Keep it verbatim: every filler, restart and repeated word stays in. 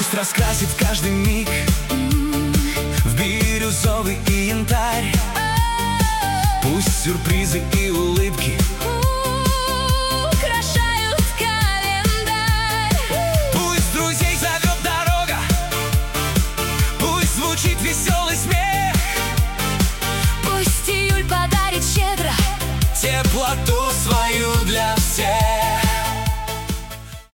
Пусть раскрасит каждый миг в бирюзовый и янтарь. Пусть сюрпризы и улыбки